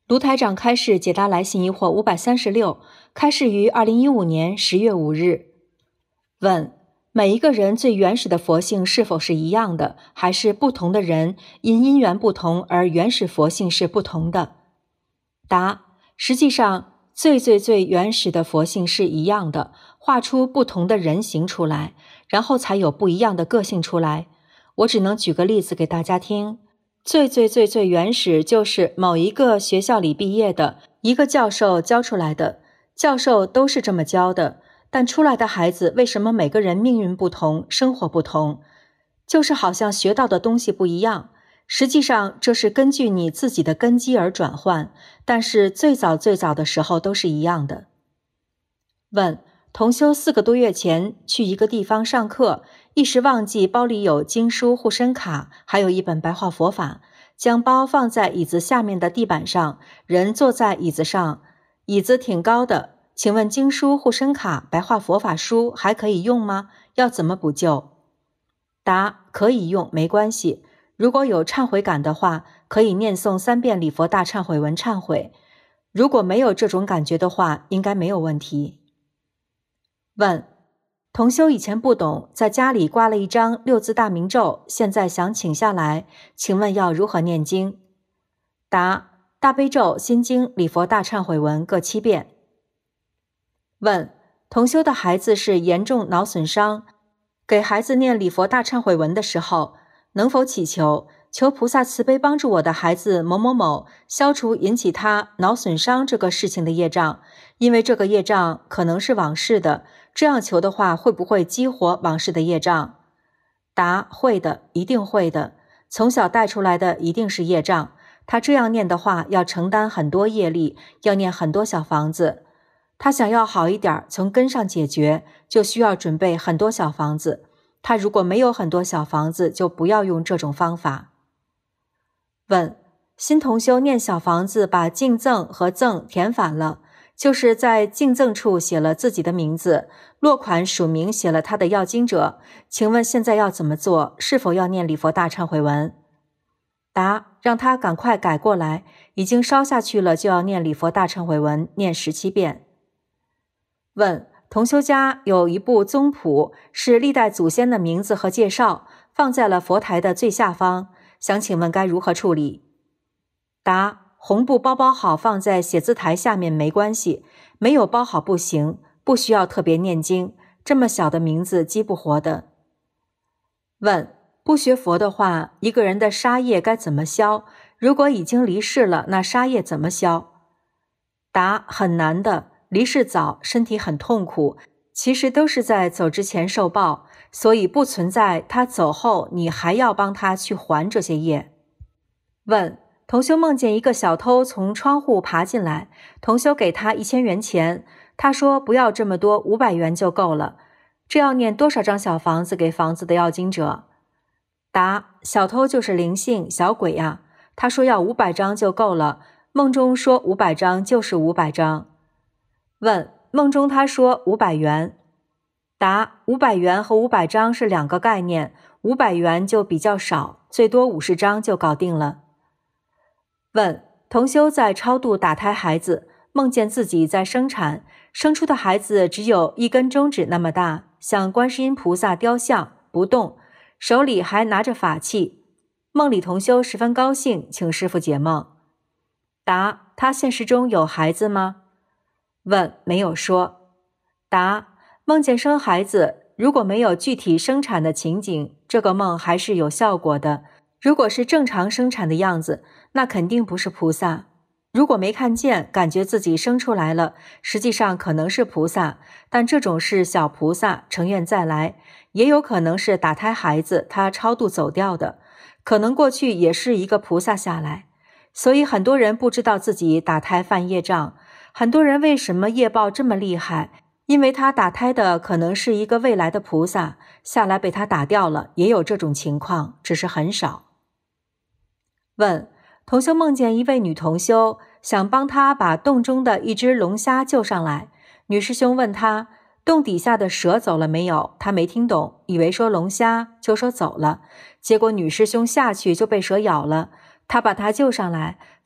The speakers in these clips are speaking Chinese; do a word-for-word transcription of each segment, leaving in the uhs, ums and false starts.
卢台长开示解答来信疑惑五百三十六，开示于二零一五年十月五日。问：每一个人最原始的佛性是否是一样的，还是不同的人因因缘不同而原始佛性是不同的？答：实际上最最最原始的佛性是一样的，画出不同的人形出来，然后才有不一样的个性出来。我只能举个例子给大家听。最最最最原始就是某一个学校里毕业的一个教授教出来的，教授都是这么教的，但出来的孩子为什么每个人命运不同，生活不同？就是好像学到的东西不一样，实际上这是根据你自己的根基而转换，但是最早最早的时候都是一样的。问：同修四个多月前去一个地方上课，一时忘记包里有经书、护身卡，还有一本白话佛法，将包放在椅子下面的地板上，人坐在椅子上，椅子挺高的，请问经书、护身卡、白话佛法书还可以用吗？要怎么补救？答：可以用，没关系。如果有忏悔感的话，可以念诵三遍礼佛大忏悔文忏悔。如果没有这种感觉的话，应该没有问题。问：同修以前不懂，在家里挂了一张六字大明咒，现在想请下来，请问要如何念经？答：大悲咒、心经、礼佛大忏悔文各七遍。问：同修的孩子是严重脑损伤，给孩子念礼佛大忏悔文的时候，能否祈求求菩萨慈悲帮助我的孩子某某某消除引起他脑损伤这个事情的业障，因为这个业障可能是往世的，这样求的话会不会激活往世的业障？答：会的，一定会的，从小带出来的一定是业障，他这样念的话要承担很多业力，要念很多小房子，他想要好一点，从根上解决，就需要准备很多小房子，他如果没有很多小房子，就不要用这种方法。问：新同修念小房子把净赠和赠填反了，就是在净赠处写了自己的名字，落款署名写了他的要经者，请问现在要怎么做？是否要念礼佛大忏悔文？答：让他赶快改过来，已经烧下去了，就要念礼佛大忏悔文，念十七遍。问：同修家有一部宗谱，是历代祖先的名字和介绍，放在了佛台的最下方，想请问该如何处理？答：红布包包好放在写字台下面没关系，没有包好不行，不需要特别念经，这么小的名字激不活的。问：不学佛的话，一个人的杀业该怎么消？如果已经离世了，那杀业怎么消？答：很难的，离世早，身体很痛苦，其实都是在走之前受报，所以不存在他走后你还要帮他去还这些业。问：同修梦见一个小偷从窗户爬进来，同修给他一千元钱，他说不要这么多，五百元就够了，这要念多少张小房子给房子的要经者？答：小偷就是灵性小鬼呀、啊，他说要五百张就够了，梦中说五百张就是五百张。问：梦中他说五百元。答：五百元和五百张是两个概念，五百元就比较少，最多五十张就搞定了。问：同修在超度打胎孩子，梦见自己在生产，生出的孩子只有一根中指那么大，像观世音菩萨雕像不动，手里还拿着法器。梦里同修十分高兴，请师父解梦。答：他现实中有孩子吗？问：没有说。答：梦见生孩子，如果没有具体生产的情景，这个梦还是有效果的。如果是正常生产的样子，那肯定不是菩萨。如果没看见，感觉自己生出来了，实际上可能是菩萨，但这种是小菩萨，成愿再来，也有可能是打胎孩子，他超度走掉的，可能过去也是一个菩萨下来。所以很多人不知道自己打胎犯业障，很多人为什么业报这么厉害？因为他打胎的可能是一个未来的菩萨，下来被他打掉了，也有这种情况，只是很少。问：同修梦见一位女同修，想帮她把洞中的一只龙虾救上来，女师兄问她洞底下的蛇走了没有，她没听懂，以为说龙虾，就说走了，结果女师兄下去就被蛇咬了，她把她救上来，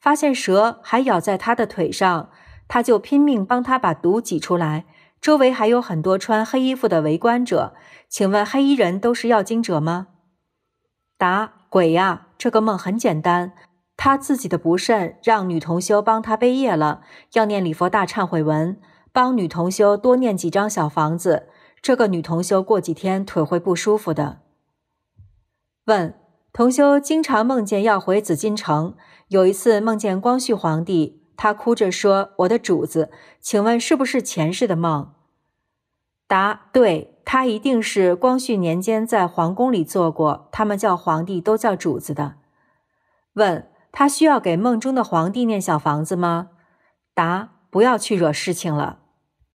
发现蛇还咬在他的腿上，他就拼命帮他把毒挤出来。周围还有很多穿黑衣服的围观者，请问黑衣人都是要经者吗？答：鬼呀，这个梦很简单，他自己的不慎让女同修帮他背业了，要念礼佛大忏悔文，帮女同修多念几张小房子，这个女同修过几天腿会不舒服的。问：同修经常梦见要回紫禁城，有一次梦见光绪皇帝，他哭着说：我的主子，请问是不是前世的梦？答：对，他一定是光绪年间在皇宫里做过，他们叫皇帝都叫主子的。问：他需要给梦中的皇帝念小房子吗？答：不要去惹事情了。